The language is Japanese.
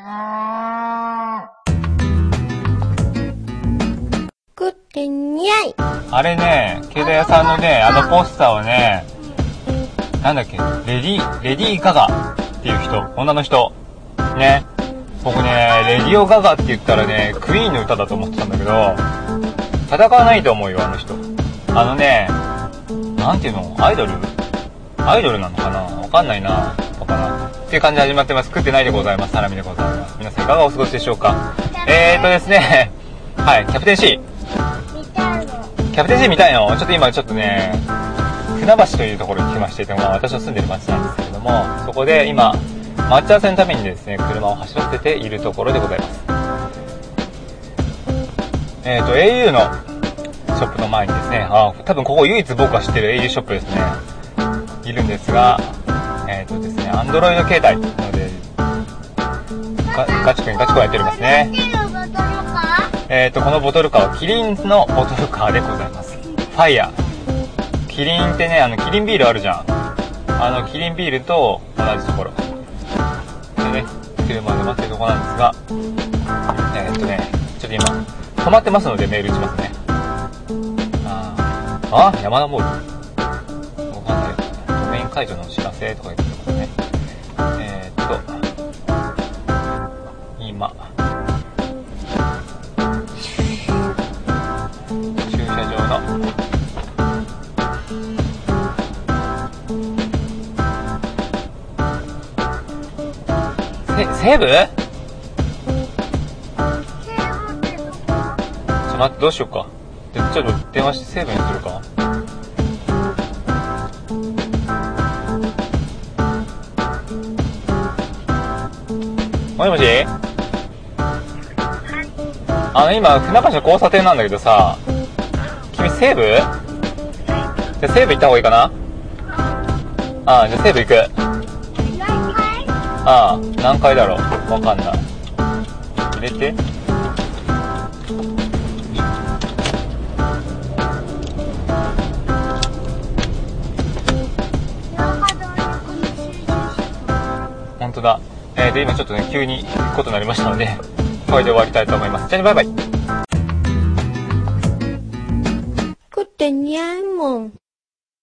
食ってにゃい。 あれね、携帯屋さんのね、あのポスターをね、なんだっけ、レディーガガっていう人、女の人。ね。僕ね、レディオガガって言ったらね、クイーンの歌だと思ってたんだけど、戦わないと思うよ、あの人。あのね、なんていうの、アイドルなのかな、わかんないな、とかな。っていう感じで始まってます。食ってないでございます。サラミでございます。皆さんいかがお過ごしでしょうか。ですね、はい、キャプテン C。キャプテン C 見たいの？ちょっと今ちょっとね、船橋というところに来ましていて、私の住んでる町なんですけれども、そこで今、待ち合わせのためにですね、車を走らせているところでございます。au のショップの前にですね、多分ここ唯一僕が知ってる au ショップですね、いるんですが、ですね、Android 携帯なので、ガチ君やっておりますね。このボトルカーはキリンのボトルカーでございます。ファイヤー。キリンってね、キリンビールあるじゃん。キリンビールと同じところ。でね、車で待ってるところなんですが、ちょっと今、止まってますのでメール打ちますね。山田モール。わかんない。ドメイン解除のお知らせとか言ってますね。今、駐車場のセーブ？ちょっと待って、どうしようか。ちょっと電話してセーブにするか。もしもし？今、船橋の交差点なんだけどさ、君セーブ？じゃあセーブ行った方がいいかな？じゃあセーブ行く。何回だろう？わかんない。入れて。本当だ。今ちょっとね、急に行くことになりましたので、これで終わりたいと思います。じゃあね、バイバイ。 食ってにゃいもん。